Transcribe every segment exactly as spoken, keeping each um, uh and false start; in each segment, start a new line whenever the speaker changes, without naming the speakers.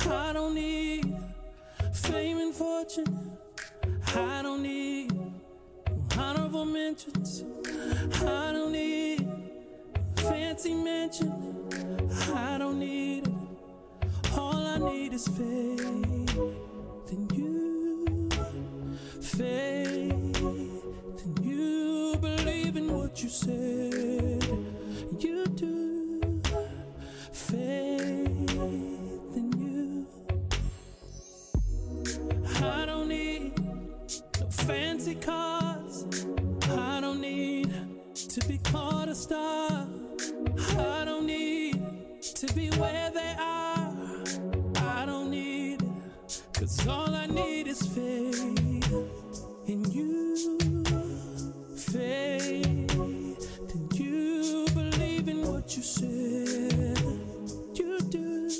I don't need fame and fortune. I don't need honorable mentions. I don't need fancy mention. I don't need it. All I need is faith in you. Faith in you. Believe in what you said you do. Faith in you. I don't need no fancy cars. I don't need to be called a star. I don't need to be where they are. I don't need it, 'cause all I need is faith in you. Faith in you. Believe in what you said you do.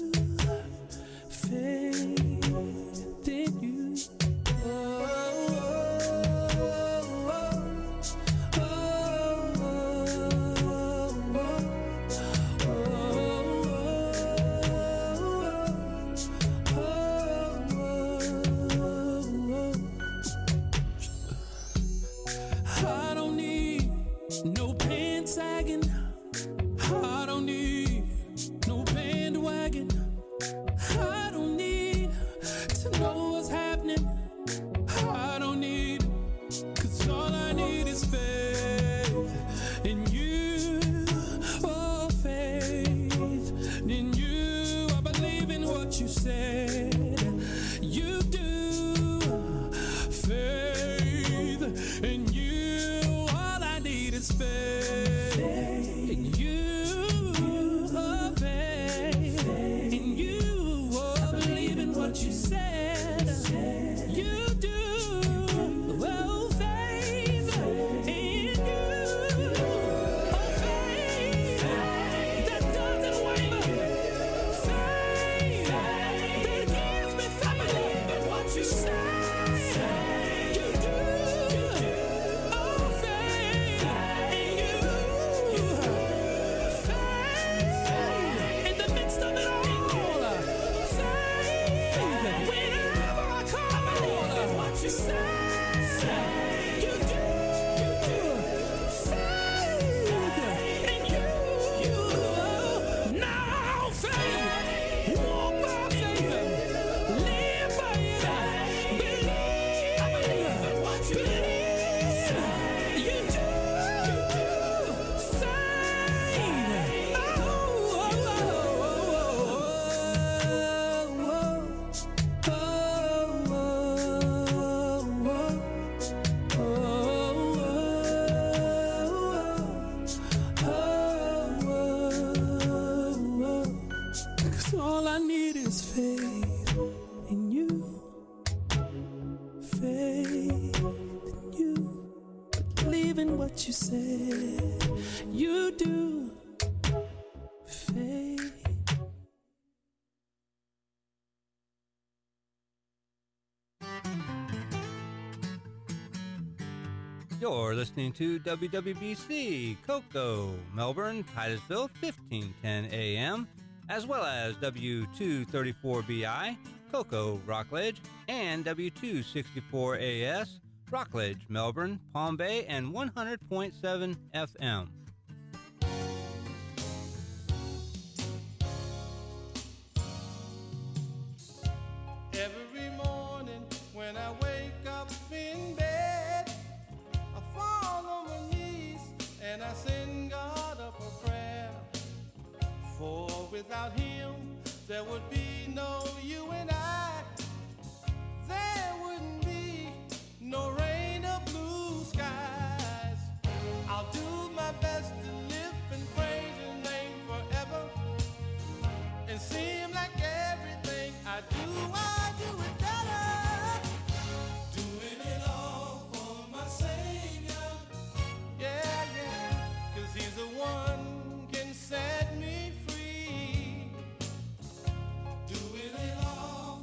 Faith in you. Oh, I don't need no pants sagging. I don't need no bandwagon. I don't need to know what's happening. I don't need, 'cause all I need is faith in you. Oh, faith in you. I believe in what you said you do. Faith in you. All I need is faith in you. Oh, faith in you. Oh, I believe in what you said you do. Oh, faith in you. Oh, faith that doesn't waver. Faith that gives me faith. I believe in what you say you do. Oh, faith in you. Faith in the midst of it all. Faith whenever I call. What you say you do. Faith in you. Now faith. Walk by faith. Live by it. Believe. I believe in what you believe. You do. Faith. Oh, oh, oh, oh, oh. 'Cause all I need is faith in you. Faith in you. Believe in what you said you do. Faith.
You're listening to W W B C, Cocoa, Melbourne, Titusville, fifteen ten A M, as well as W two thirty-four B I, Cocoa, Rockledge, and W two sixty-four A S, Rockledge, Melbourne, Palm Bay, and one hundred point seven F M.
Every morning when I wake up in bed, I fall on my knees and I send God up a prayer. For without Him, there would be no you and I. There wouldn't be no rain or blue skies. I'll do my best to live and praise His name forever. It seems like everything I do, I do it better. Doing it all for my Savior. Yeah, yeah. 'Cause He's the one can set me free. Doing it all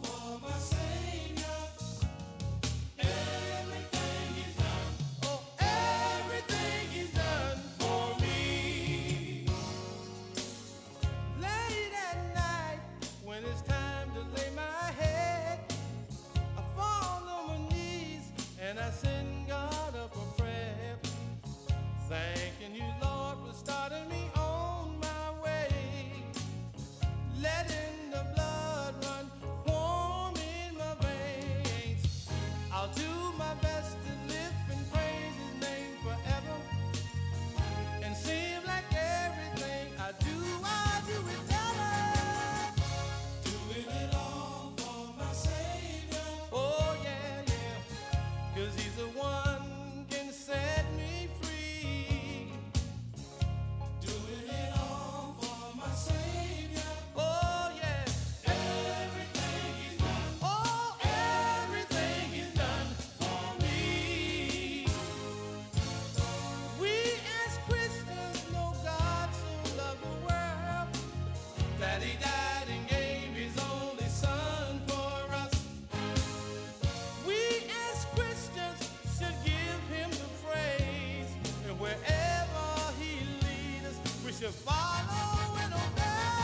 that he died and gave his only son for us. We as Christians should give him the praise, and wherever he leads us, we should follow and obey.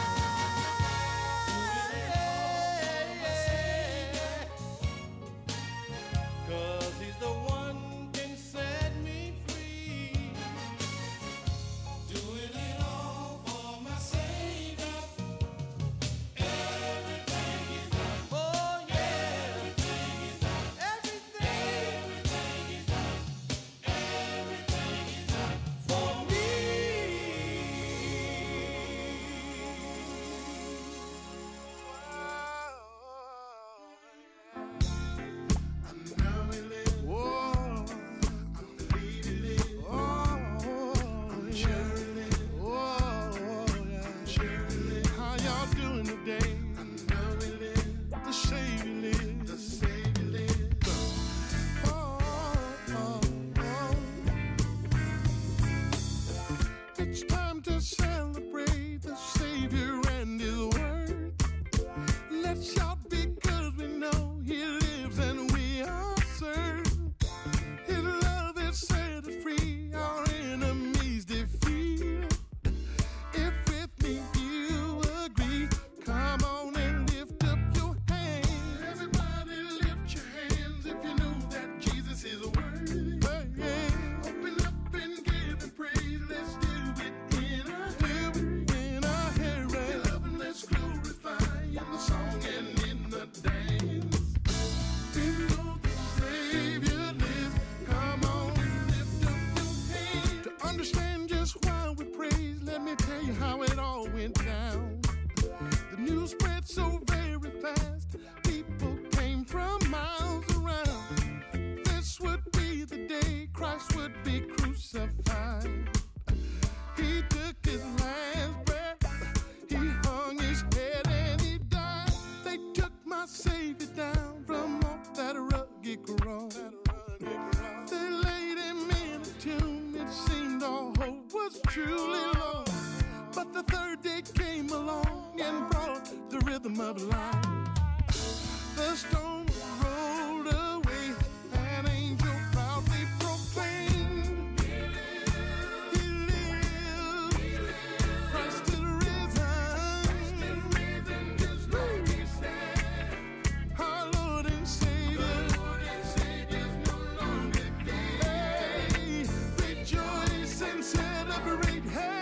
Cause he's the one can set me free. Doing it all for my Savior. Everything is done. Oh yeah. Everything is done. Everything. Everything is done. Everything is done for me. I know he lives. Whoa. I believe he lives. Oh, I'm sure he lives. Whoa, yeah. I'm sure he lives. How y'all doing today? I know he lives. The Savior lives. The Savior lives. Oh, oh, oh. It's time to celebrate the Savior and his word. Let's shout because we know he lives and we are served. His love has set us free, our enemies defeat. If with me you agree, come on and lift up your hands. Everybody lift your hands if you know that Jesus is worthy. Hey, yeah. Open up and give him praise. Let's do it in our do it in our hair. Love and let's glorify in the song and in the dance. We know the Savior lives. Come on and lift up your hands. To understand just why we praise, let me tell you how it all went down. The news spread so very fast. People came from miles around. This would be the day Christ would be crucified. He took his last breath. He hung his head and he died. They took my Savior down from off that rugged cross. They laid him in a tomb. It seemed all hope was truly lost. But the third day came along and brought the rhythm of life. The stone rolled away. An angel proudly proclaimed, He lives. Christ is risen. Just like he said. Our Lord and Savior. No longer dead. Hey, rejoice and celebrate. Hey.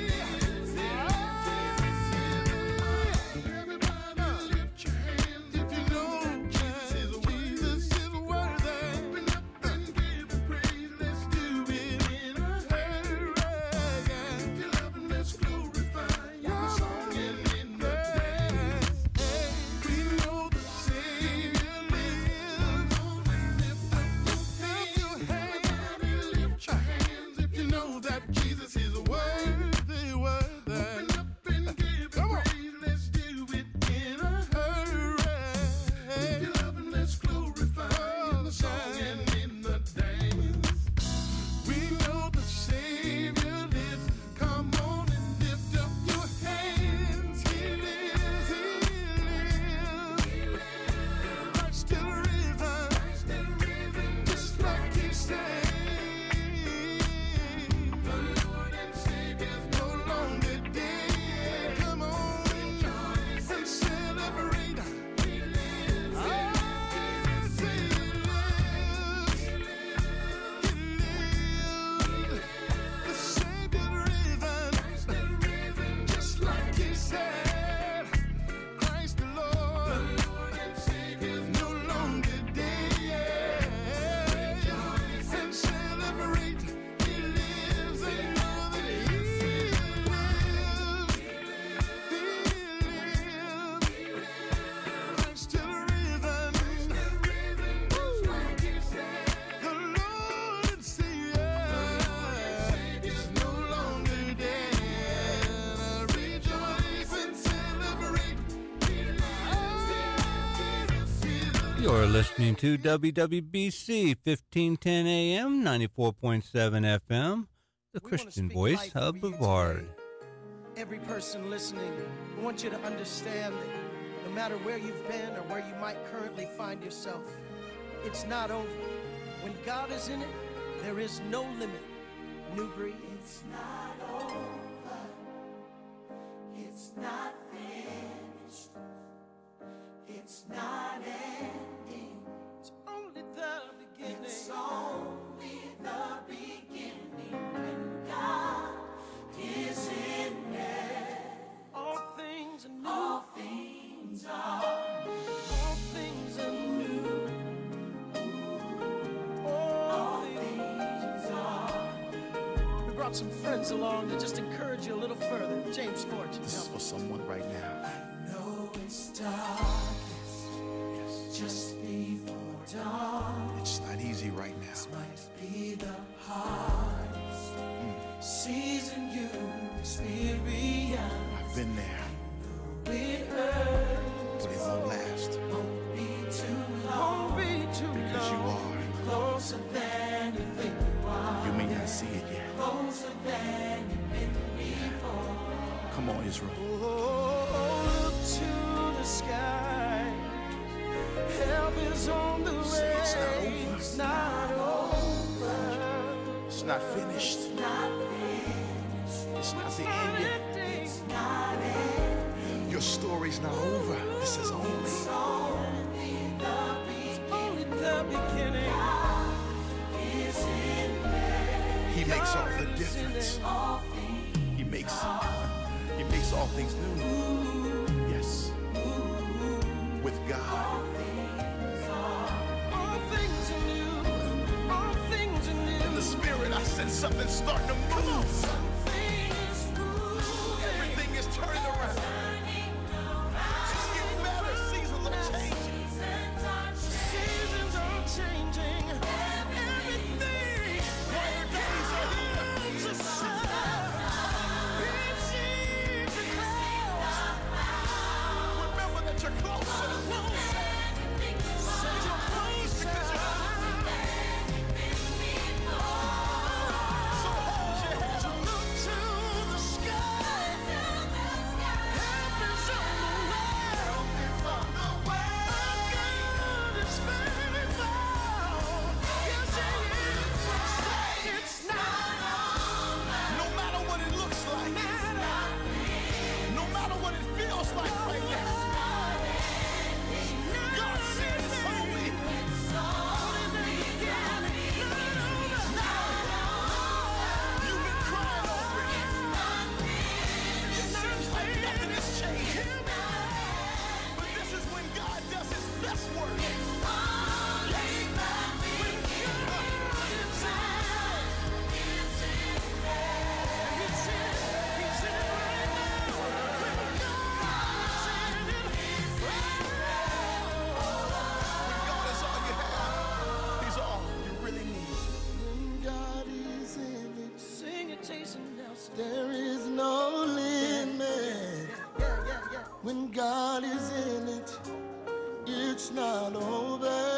Everybody lift your hands if you know Jesus is worthy. Open up and give him praise. Let's do it in a hurry. If you love him, let's glorify in the song and in the dance. Hey, we know the Savior lives. Come on and lift up your hands. Everybody lift your hands if you know that Jesus is worthy, worthy. Open up and give him praise. Let's do it in a hurry. If you love him, let's glorify in the song and in the dance. We know the Savior lives. Come on and lift up your hands. He lives, he lives. Christ still risen, just like he said. The Lord and Savior's no longer dead. Come on and celebrate. He lives. I say he lives. He lives. The Savior's risen, just like he said. Christ the Lord, the Lord and Savior's no longer dead. Rejoice and celebrate. He lives and know that he lives. He lives. Christ still risen, just like he said. The Lord and Savior is no longer dead. Rejoice and celebrate. He lives.
You're listening to W W B C fifteen ten A M, ninety-four point seven F M, the
We wanna
Christian
speak
voice
life
of
over you
Brevard.
today. every person listening, I want you to understand that no matter where you've been or where you might currently find yourself, it's not over. When God is in it, there is no limit. New Breed.
It's not over. It's not finished. It's not ending.
It's only the beginning.
It's only the beginning. When God is in it,
all things are new.
all things are.
All things are new. All things are. We brought some friends along to just encourage you a little further. James Fortune.
This is for someone right now.
I know it's darkest,
Yes.
just before dawn.
It's not easy right now.
This might be the hardest season you experience.
I've been there,
It hurts,
but it won't last
won't be too long.
Won't be too
because you
long.
are.
Closer than you think you are.
You may not see it yet.
Closer than you've been before.
Come on, Israel.
Oh, look to the sky. Help is on the way.
It's not over.
It's not over.
It's not finished.
Not finished.
It's not the
Not
end yet.
ending.
It's not ending.
Your story's not over. This is only.
It's only the beginning.
Only the beginning.
Is in there.
He makes all
God
the
is in
difference.
it.
All things
He makes. He makes all things new. Yes. With God.
All things are new. All things are new.
In the spirit, I sense something starting to move.
Something is moving.
Everything is turning around. It's getting better. Seasons are changing.
Seasons are changing.
Seasons are changing. Everything.
Brighter days are here.
It's a sign. It seems to clouds.
Remember that you're closer.
Says you're closer.
So hold your head up.
Look to the sky. Help is on the way. Our God is faithful. Yes, He is. It's not
No matter what it looks like. No matter what it feels like right now. God said it's only. You've been crying over it. It seems like nothing is changing. But this is when God does His best work. God is all you have. He's all you really need.
When God is in it,
Sing it, Jason Nelson.
there is no limit.
Yeah, yeah, yeah.
When God is in it, it's not over.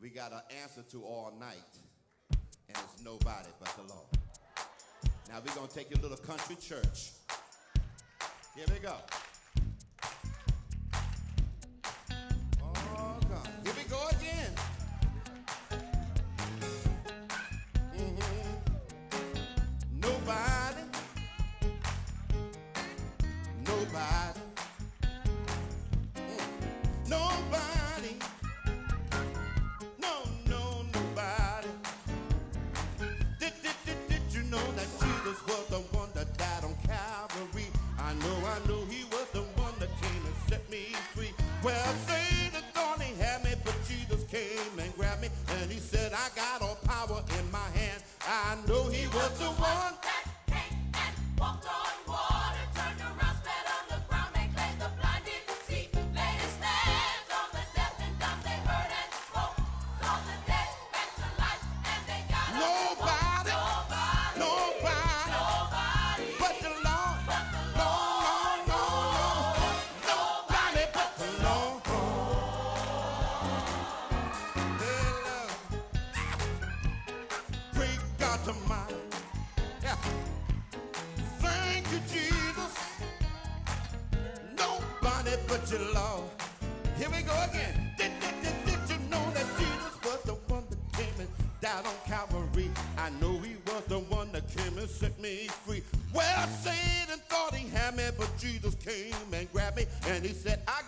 We got an answer to all night, and it's nobody but the Lord. Now we're going to take you a little country church. Here we go. Oh, God. Here we go again. Mm-hmm. Nobody. Nobody. Mm. Nobody. No, no, nobody. Did, did, did, did you know that Jesus was the one that died on Calvary? I know, I know he was the one that came and set me free. Well, Satan thought he had me, but Jesus came and grabbed me, and he said, I got all power in my hand. I know he was the one
that came and walked on water, turned around, spat on the ground, and claimed the blind didn't see. Laid his hands on the deaf and dumb, they heard and spoke. Called the dead back to life, and they got up.
nobody,
Nobody,
nobody,
nobody,
but the Lord.
but the
No,
Lord.
no, no, no, nobody but the Lord. Hey, Lord. Great God Almighty. Yeah. Thank you, Jesus. Nobody but your Lord. Here we go again. Did, did, did, did you know that Jesus was the one that came and died on Calvary? I know he was the one that came and set me free. Well, Satan thought he had me, but Jesus came and grabbed me, and he said, I